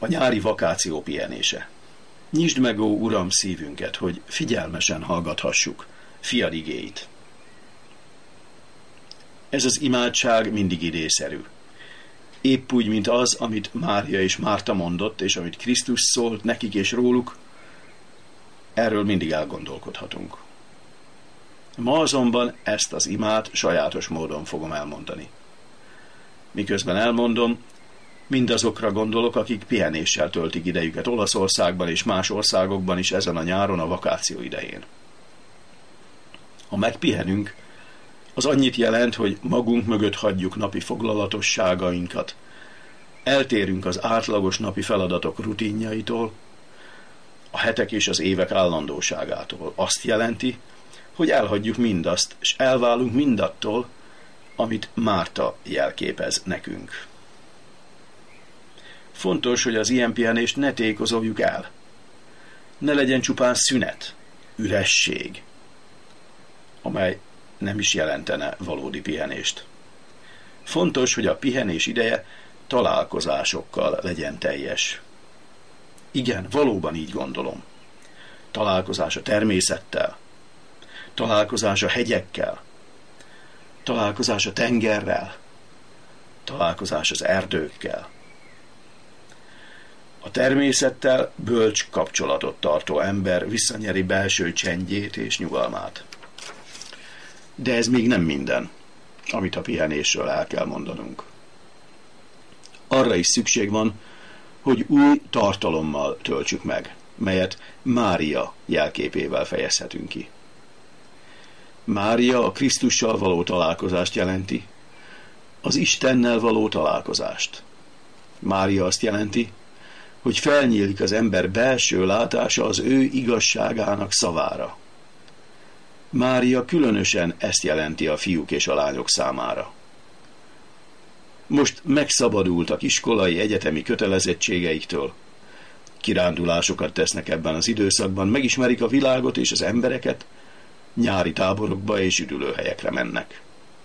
A nyári vakáció pihenése. Nyisd meg, ó Uram, szívünket, hogy figyelmesen hallgathassuk fiad igéit. Ez az imádság mindig idészerű. Épp úgy, mint az, amit Mária és Márta mondott, és amit Krisztus szólt nekik és róluk, erről mindig elgondolkodhatunk. Ma azonban ezt az imát sajátos módon fogom elmondani. Miközben elmondom, mindazokra gondolok, akik pihenéssel töltik idejüket Olaszországban és más országokban is ezen a nyáron a vakáció idején. Ha megpihenünk, az annyit jelent, hogy magunk mögött hagyjuk napi foglalatosságainkat, eltérünk az átlagos napi feladatok rutinjaitól, a hetek és az évek állandóságától. Azt jelenti, hogy elhagyjuk mindazt, és elválunk mindattól, amit Márta jelképez nekünk. Fontos, hogy az ilyen pihenést ne tékozoljuk el. Ne legyen csupán szünet, üresség, amely nem is jelentene valódi pihenést. Fontos, hogy a pihenés ideje találkozásokkal legyen teljes. Igen, valóban így gondolom. Találkozás a természettel, találkozás a hegyekkel, találkozás a tengerrel, találkozás az erdőkkel. A természettel bölcs kapcsolatot tartó ember visszanyeri belső csendjét és nyugalmát. De ez még nem minden, amit a pihenésről el kell mondanunk. Arra is szükség van, hogy új tartalommal töltsük meg, melyet Mária jelképével fejezhetünk ki. Mária a Krisztussal való találkozást jelenti, az Istennel való találkozást. Mária azt jelenti, hogy felnyílik az ember belső látása az ő igazságának szavára. Mária különösen ezt jelenti a fiúk és a lányok számára. Most megszabadultak iskolai, egyetemi kötelezettségeiktől. Kirándulásokat tesznek ebben az időszakban, megismerik a világot és az embereket, nyári táborokba és üdülőhelyekre mennek.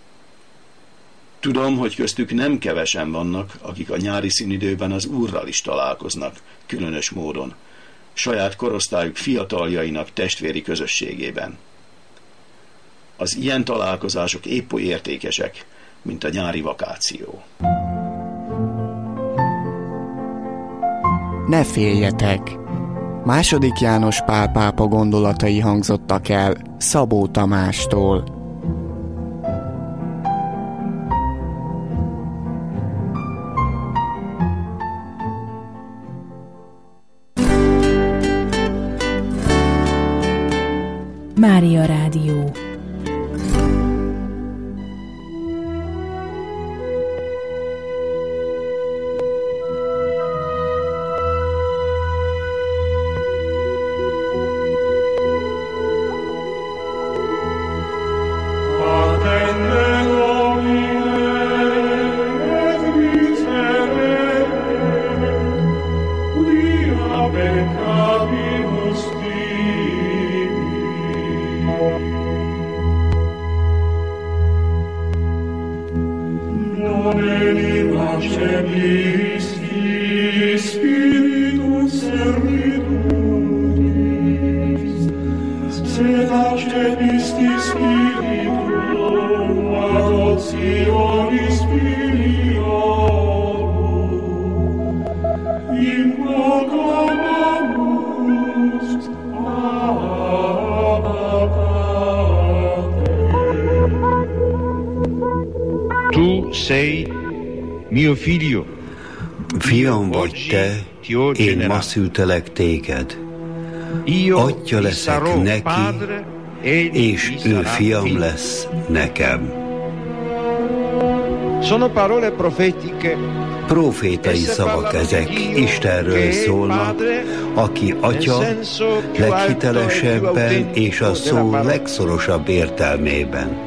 Tudom, hogy köztük nem kevesen vannak, akik a nyári szünidőben az Úrral is találkoznak, különös módon, saját korosztályuk fiataljainak testvéri közösségében. Az ilyen találkozások épp oly értékesek, mint a nyári vakáció. Ne féljetek! II. János Pál pápa gondolatai hangzottak el Szabó Tamástól. Mária Rádió. Tu sei mio figlio. Fiam vagy te, én ma szültelek téged. Atya leszek neki, és ő fiam lesz nekem. Sono parole profetiche. Profétai szavak ezek, Istenről szólnak, aki atya leghitelesebben és a szó legszorosabb értelmében.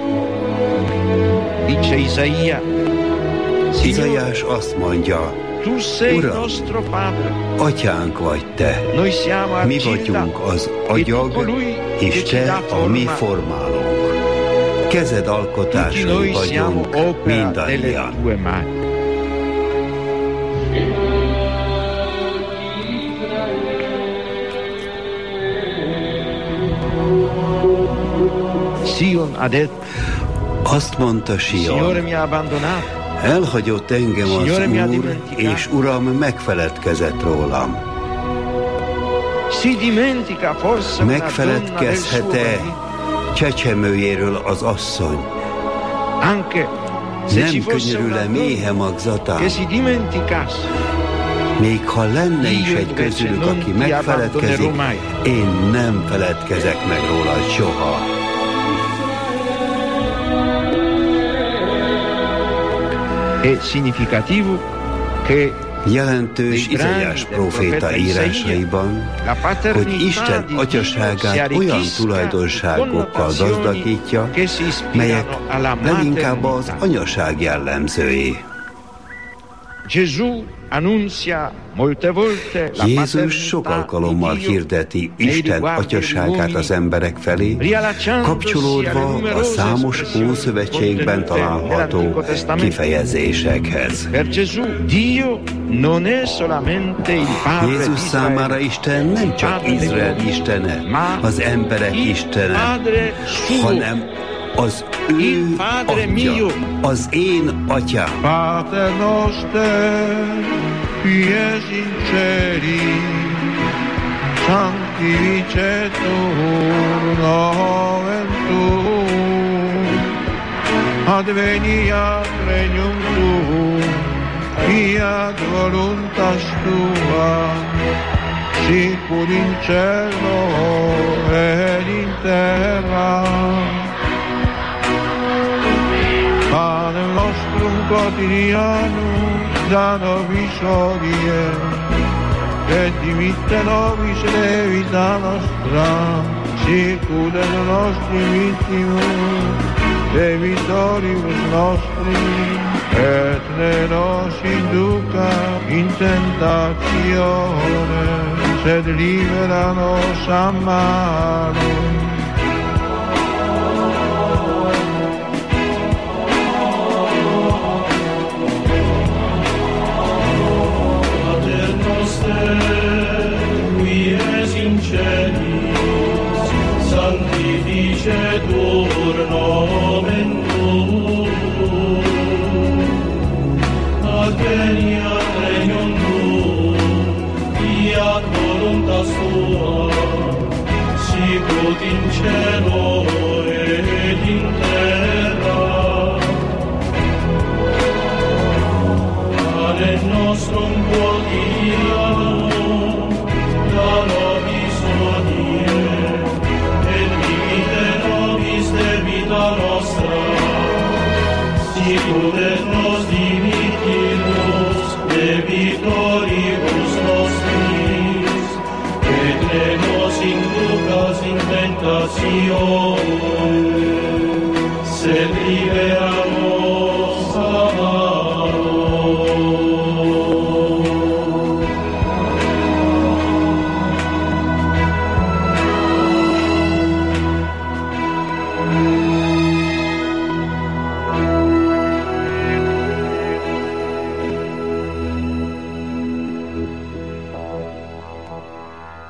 Izaiás azt mondja, Uram, atyánk vagy te, mi vagyunk az agyag, és te a mi formálónk. Kezed alkotásai vagyunk, mindannyian. Sion ha detto, Azt mondta Signore Sion, mi ha abbandonato, elhagyott engem az Signore mi ha Úr, dimenticato. és Uram megfeledkezett rólam. si dimentica forse una donna del suo Megfeledkezhet-e marito? csecsemőjéről az asszony? Anche se ci Nem fosse una könyörül-e méhe donna magzatán? che si dimenticasse, Még ha lenne is egy közülük, aki megfeledkezik, én nem feledkezek meg rólad soha. è significativo che Jelentős Izaiás próféta írásaiban, hogy Isten atyaságát olyan tulajdonságokkal gazdagítja, melyek leginkább az anyaság jellemzői. Jézus sok alkalommal hirdeti Isten atyaságát az emberek felé, kapcsolódva a számos Ószövetségben található kifejezésekhez. Jézus számára Isten nem csak Izrael istene, az emberek istene, hanem az ő atya, az én atyám. Pater noster, qui es in celi, sanctificetur nomen tuum, adveniat regnum tuum, fiat voluntas tua, sicur in cielo ed in terra. Pane nostrum quotidianum da nobis hodie, et dimitte nobis debita nostra, sicur et nostri vittimus, debitoribus nostri, et ne nos induca in tentatione, sed libera nos a malo. Sanctificetur nomen tuum, adveniat regnum tuum, fiat voluntas tua, sicut in cielo et in terra. Panem nostrum quotidianum da nobis hodie, et dimitte nobis debita nostra, sicur et nos dimittimus debitoribus nostris, et ne nos inducas in tentatione, sed libera